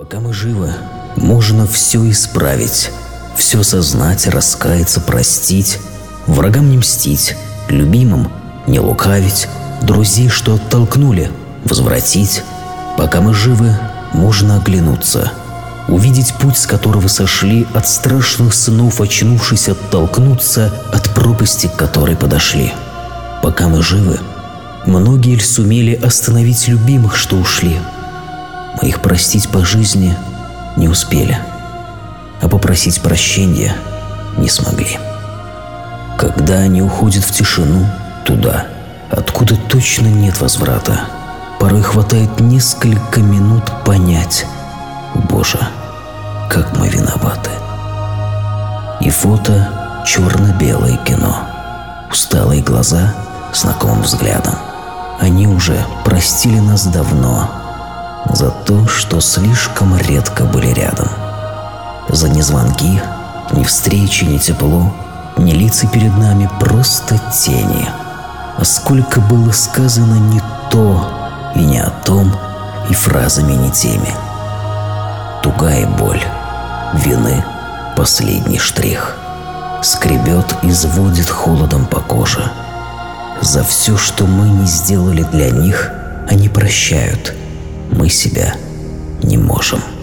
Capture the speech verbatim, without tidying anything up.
Пока мы живы, можно все исправить, все сознать, раскаяться, простить, врагам не мстить, любимым не лукавить, друзей, что оттолкнули, возвратить. Пока мы живы, можно оглянуться, увидеть путь, с которого сошли, от страшных снов очнувшись, оттолкнуться от пропасти, к которой подошли. Пока мы живы, многие ль сумели остановить любимых, что ушли. Мы их простить по жизни не успели, а попросить прощения не смогли. Когда они уходят в тишину, туда, откуда точно нет возврата, порой хватает несколько минут понять: Боже, как мы виноваты. И фото черно-белое кино, усталые глаза знакомым взглядом. Они уже простили нас давно за то, что слишком редко были рядом. За ни звонки, ни встречи, ни тепло, ни лица перед нами, просто тени. А сколько было сказано не то и не о том, и фразами не теми. Тугая боль вины последний штрих, скребет и сводит холодом по коже. За все, что мы не сделали для них, они прощают. Мы себя не можем.